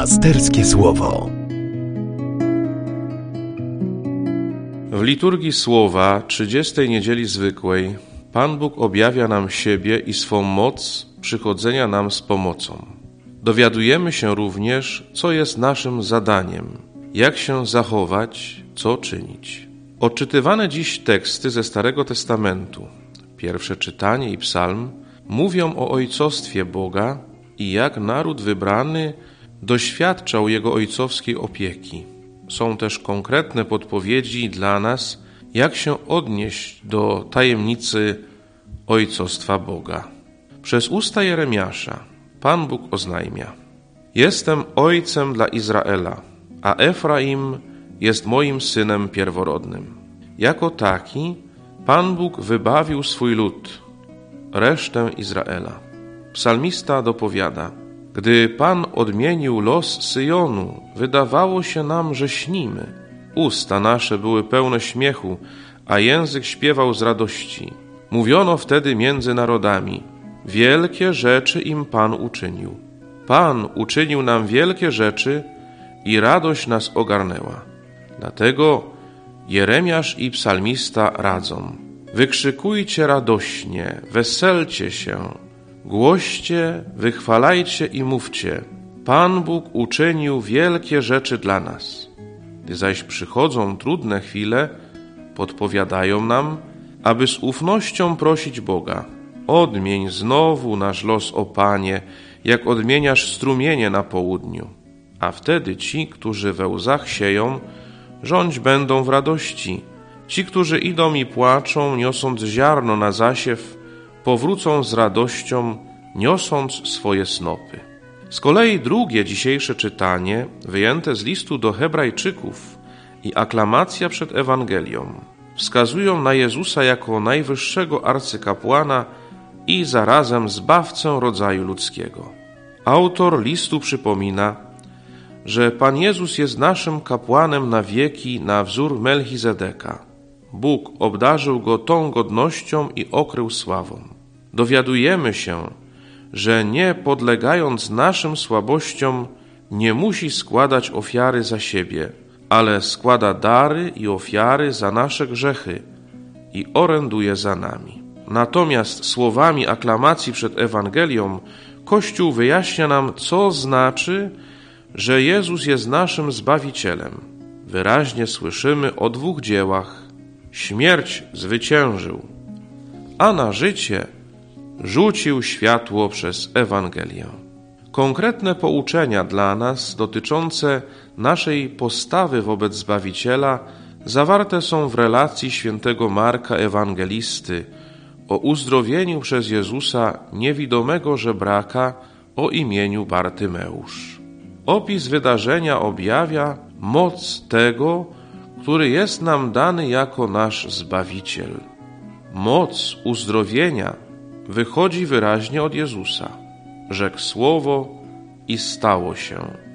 Pasterskie Słowo. W liturgii Słowa 30. Niedzieli Zwykłej Pan Bóg objawia nam siebie i swą moc przychodzenia nam z pomocą. Dowiadujemy się również, co jest naszym zadaniem, jak się zachować, co czynić. Odczytywane dziś teksty ze Starego Testamentu, pierwsze czytanie i psalm, mówią o ojcostwie Boga i jak naród wybrany doświadczał Jego ojcowskiej opieki. Są też konkretne podpowiedzi dla nas, jak się odnieść do tajemnicy ojcostwa Boga. Przez usta Jeremiasza Pan Bóg oznajmia: Jestem ojcem dla Izraela, a Efraim jest moim synem pierworodnym. Jako taki Pan Bóg wybawił swój lud, resztę Izraela. Psalmista dopowiada: Gdy Pan odmienił los Syjonu, wydawało się nam, że śnimy. Usta nasze były pełne śmiechu, a język śpiewał z radości. Mówiono wtedy między narodami: wielkie rzeczy im Pan uczynił. Pan uczynił nam wielkie rzeczy i radość nas ogarnęła. Dlatego Jeremiasz i psalmista radzą: wykrzykujcie radośnie, weselcie się, głoście, wychwalajcie i mówcie: Pan Bóg uczynił wielkie rzeczy dla nas. Gdy zaś przychodzą trudne chwile, podpowiadają nam, aby z ufnością prosić Boga: odmień znowu nasz los, o Panie, jak odmieniasz strumienie na południu. A wtedy ci, którzy we łzach sieją, rządź będą w radości. Ci, którzy idą i płaczą, niosąc ziarno na zasiew, powrócą z radością, niosąc swoje snopy. Z kolei drugie dzisiejsze czytanie, wyjęte z listu do Hebrajczyków i aklamacja przed Ewangelią, wskazują na Jezusa jako najwyższego arcykapłana i zarazem zbawcę rodzaju ludzkiego. Autor listu przypomina, że Pan Jezus jest naszym kapłanem na wieki na wzór Melchizedeka. Bóg obdarzył go tą godnością i okrył sławą. Dowiadujemy się, że nie podlegając naszym słabościom, nie musi składać ofiary za siebie, ale składa dary i ofiary za nasze grzechy i oręduje za nami. Natomiast słowami aklamacji przed Ewangelią Kościół wyjaśnia nam, co znaczy, że Jezus jest naszym Zbawicielem. Wyraźnie słyszymy o dwóch dziełach. Śmierć zwyciężył, a na życie rzucił światło przez Ewangelię. Konkretne pouczenia dla nas dotyczące naszej postawy wobec Zbawiciela zawarte są w relacji świętego Marka Ewangelisty o uzdrowieniu przez Jezusa niewidomego żebraka o imieniu Bartymeusz. Opis wydarzenia objawia moc tego, który jest nam dany jako nasz Zbawiciel. Moc uzdrowienia wychodzi wyraźnie od Jezusa. Rzekł słowo i stało się,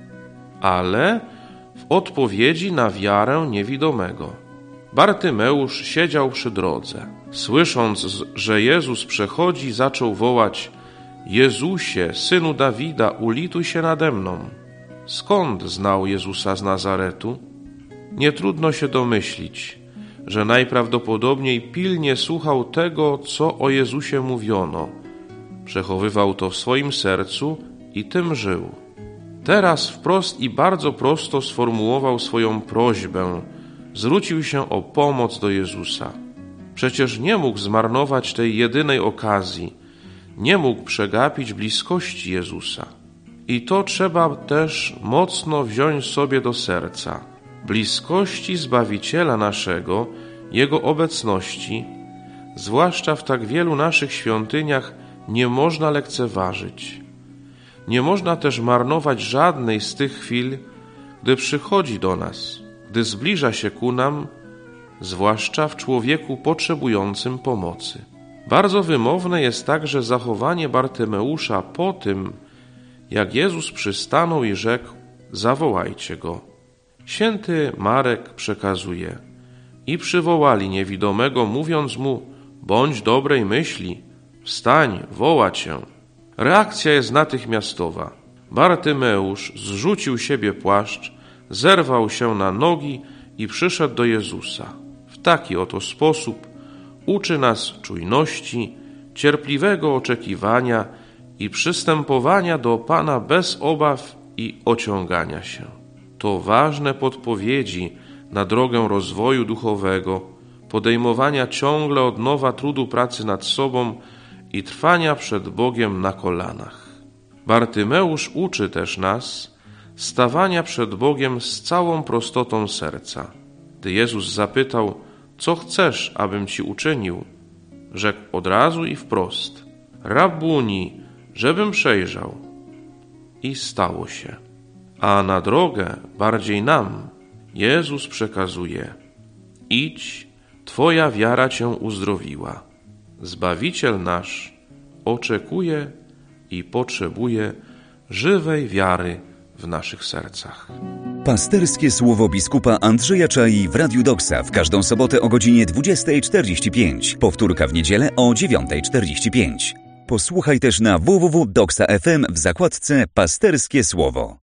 ale w odpowiedzi na wiarę niewidomego. Bartymeusz siedział przy drodze. Słysząc, że Jezus przechodzi, zaczął wołać: Jezusie, Synu Dawida, ulituj się nade mną. Skąd znał Jezusa z Nazaretu? Nie trudno się domyślić, że najprawdopodobniej pilnie słuchał tego, co o Jezusie mówiono. Przechowywał to w swoim sercu i tym żył. Teraz wprost i bardzo prosto sformułował swoją prośbę, zwrócił się o pomoc do Jezusa. Przecież nie mógł zmarnować tej jedynej okazji, nie mógł przegapić bliskości Jezusa. I to trzeba też mocno wziąć sobie do serca. Bliskości Zbawiciela naszego, Jego obecności, zwłaszcza w tak wielu naszych świątyniach, nie można lekceważyć. Nie można też marnować żadnej z tych chwil, gdy przychodzi do nas, gdy zbliża się ku nam, zwłaszcza w człowieku potrzebującym pomocy. Bardzo wymowne jest także zachowanie Bartymeusza po tym, jak Jezus przystanął i rzekł: zawołajcie go. Święty Marek przekazuje: i przywołali niewidomego, mówiąc mu: bądź dobrej myśli, wstań, woła cię. Reakcja jest natychmiastowa. Bartymeusz zrzucił siebie płaszcz, zerwał się na nogi i przyszedł do Jezusa. W taki oto sposób uczy nas czujności, cierpliwego oczekiwania i przystępowania do Pana bez obaw i ociągania się. To ważne podpowiedzi na drogę rozwoju duchowego, podejmowania ciągle od nowa trudu pracy nad sobą i trwania przed Bogiem na kolanach. Bartymeusz uczy też nas stawania przed Bogiem z całą prostotą serca. Gdy Jezus zapytał, co chcesz, abym ci uczynił, rzekł od razu i wprost, Rabbuni, żebym przejrzał. I stało się. A na drogę, bardziej nam, Jezus przekazuje, idź, twoja wiara cię uzdrowiła. Zbawiciel nasz oczekuje i potrzebuje żywej wiary w naszych sercach. Pasterskie słowo biskupa Andrzeja Czai w Radiu Doksa w każdą sobotę o godzinie 20:45. Powtórka w niedzielę o 9:45. Posłuchaj też na www.doksa.fm w zakładce Pasterskie Słowo.